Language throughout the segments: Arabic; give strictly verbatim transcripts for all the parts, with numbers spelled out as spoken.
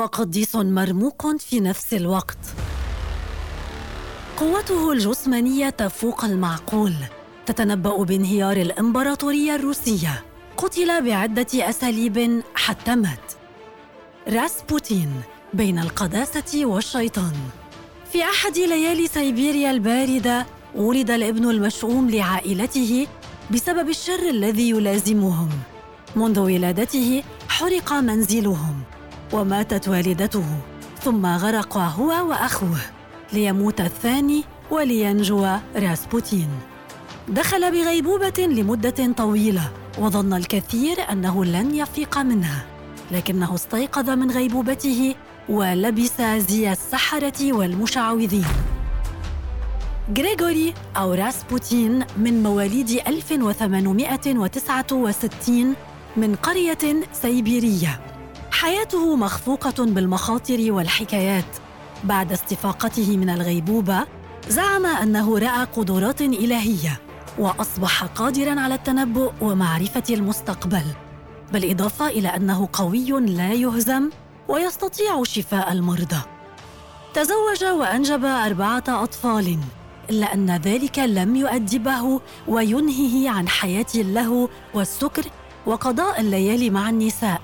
وقديس مرموق في نفس الوقت. قوته الجسمانية تفوق المعقول، تتنبأ بانهيار الإمبراطورية الروسية. قتل بعدة أساليب حتى مات. راسبوتين بين القداسة والشيطان. في أحد ليالي سيبيريا الباردة ولد الابن المشؤوم لعائلته بسبب الشر الذي يلازمهم. منذ ولادته حرق منزلهم وماتت والدته، ثم غرق هو وأخوه ليموت الثاني ولينجو راسبوتين. دخل بغيبوبة لمدة طويلة وظن الكثير أنه لن يفيق منها، لكنه استيقظ من غيبوبته ولبس زي السحرة والمشعوذين. غريغوري أو راسبوتين من مواليد ألف وثمانمائة وتسعة وستين من قرية سيبيرية. حياته مخفوقة بالمخاطر والحكايات. بعد استفاقته من الغيبوبة زعم أنه رأى قدرات إلهية وأصبح قادراً على التنبؤ ومعرفة المستقبل، بالإضافة إلى أنه قوي لا يهزم ويستطيع شفاء المرضى. تزوج وأنجب أربعة أطفال، إلا أن ذلك لم يؤدبه وينهيه عن حياة اللهو والسكر وقضاء الليالي مع النساء.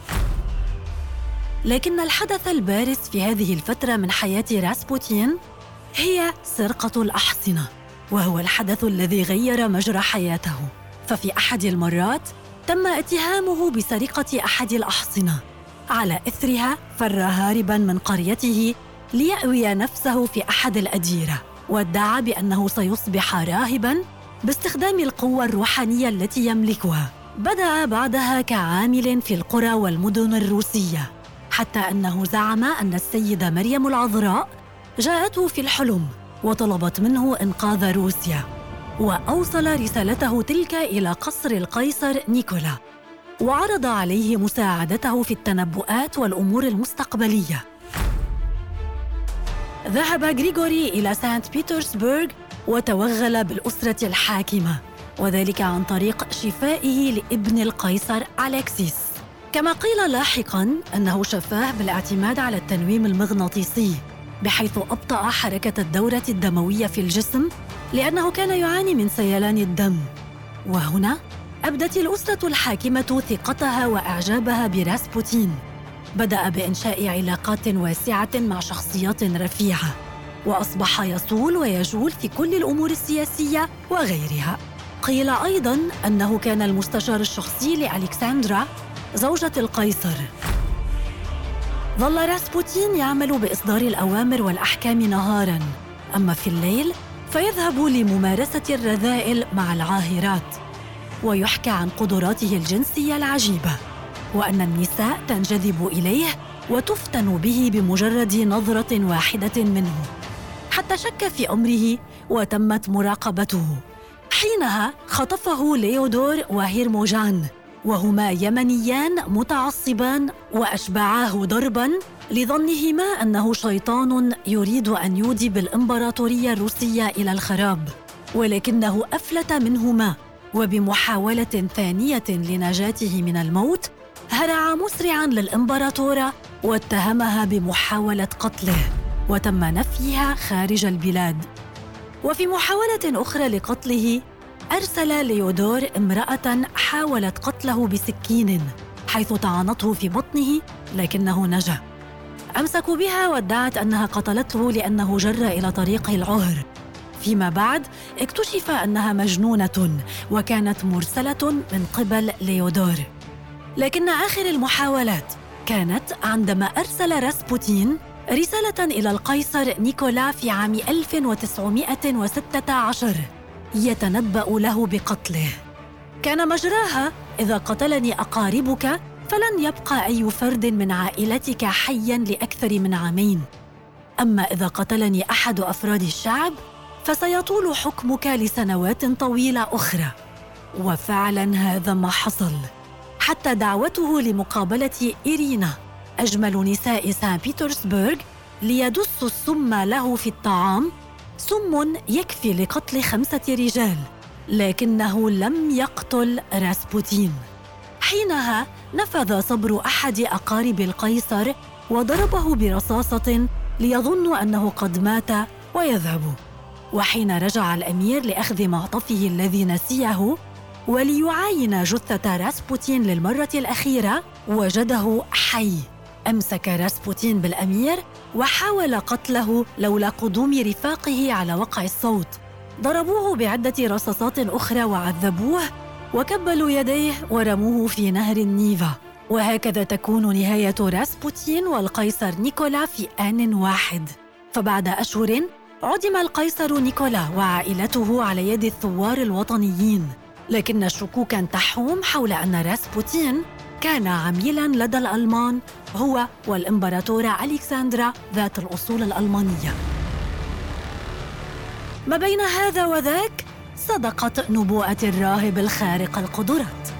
لكن الحدث البارز في هذه الفترة من حياة راسبوتين هي سرقة الأحصنة، وهو الحدث الذي غير مجرى حياته. ففي أحد المرات تم اتهامه بسرقة أحد الأحصنة. على إثرها فر هارباً من قريته ليأوي نفسه في أحد الأديرة، وادعى بأنه سيصبح راهباً باستخدام القوة الروحانية التي يملكها. بدأ بعدها كعامل في القرى والمدن الروسية، حتى أنه زعم أن السيدة مريم العذراء جاءته في الحلم وطلبت منه إنقاذ روسيا، وأوصل رسالته تلك إلى قصر القيصر نيكولا، وعرض عليه مساعدته في التنبؤات والأمور المستقبلية. ذهب غريغوري إلى سانت بيترسبرغ وتوغل بالأسرة الحاكمة، وذلك عن طريق شفائه لابن القيصر أليكسيس. كما قيل لاحقاً أنه شفاه بالاعتماد على التنويم المغناطيسي، بحيث أبطأ حركة الدورة الدموية في الجسم لأنه كان يعاني من سيلان الدم. وهنا أبدت الأسرة الحاكمة ثقتها وإعجابها براسبوتين. بدأ بإنشاء علاقات واسعة مع شخصيات رفيعة، وأصبح يصول ويجول في كل الأمور السياسية وغيرها. قيل أيضاً أنه كان المستشار الشخصي لألكسندرا زوجة القيصر. ظل راسبوتين يعمل بإصدار الأوامر والأحكام نهاراً، أما في الليل فيذهب لممارسة الرذائل مع العاهرات. ويحكى عن قدراته الجنسية العجيبة، وأن النساء تنجذب إليه وتفتن به بمجرد نظرة واحدة منه، حتى شك في أمره وتمت مراقبته. حينها خطفه ليودور وهيرموجان، وهما يمنيان متعصبان، وأشبعاه ضرباً لظنهما أنه شيطان يريد أن يودي بالإمبراطورية الروسية إلى الخراب، ولكنه أفلت منهما، وبمحاولة ثانية لنجاته من الموت هرع مسرعاً للإمبراطورة واتهمها بمحاولة قتله، وتم نفيها خارج البلاد. وفي محاولة أخرى لقتله أرسل ليودور امرأة حاولت قتله بسكين، حيث طعنته في بطنه لكنه نجا. أمسكوا بها وادعت أنها قتلته لأنه جر إلى طريقه العهر. فيما بعد اكتشف أنها مجنونة وكانت مرسلة من قبل ليودور. لكن آخر المحاولات كانت عندما أرسل راسبوتين رسالة إلى القيصر نيكولا في عام ألف وتسعمائة وستة عشر يتنبأ له بقتله. كان مجراها: إذا قتلني أقاربك فلن يبقى أي فرد من عائلتك حياً لأكثر من عامين، أما إذا قتلني أحد أفراد الشعب فسيطول حكمك لسنوات طويلة أخرى. وفعلاً هذا ما حصل، حتى دعوته لمقابلة إيرينا أجمل نساء سان بيترسبرغ ليدس السم له في الطعام، سم يكفي لقتل خمسة رجال، لكنه لم يقتل راسبوتين. حينها نفذ صبر أحد أقارب القيصر وضربه برصاصة ليظن أنه قد مات ويذهب. وحين رجع الأمير لأخذ معطفه الذي نسيه وليعاين جثة راسبوتين للمرة الأخيرة، وجده حي. أمسك راسبوتين بالأمير وحاول قتله لولا قدوم رفاقه على وقع الصوت. ضربوه بعدة رصاصات أخرى وعذبوه وكبلوا يديه ورموه في نهر النيفا. وهكذا تكون نهاية راسبوتين والقيصر نيكولا في آن واحد. فبعد أشهر عدم القيصر نيكولا وعائلته على يد الثوار الوطنيين، لكن الشكوك تحوم حول أن راسبوتين كان عميلاً لدى الألمان هو والإمبراطورة ألكسندرا ذات الأصول الألمانية. ما بين هذا وذاك صدقت نبوءة الراهب الخارق القدرات.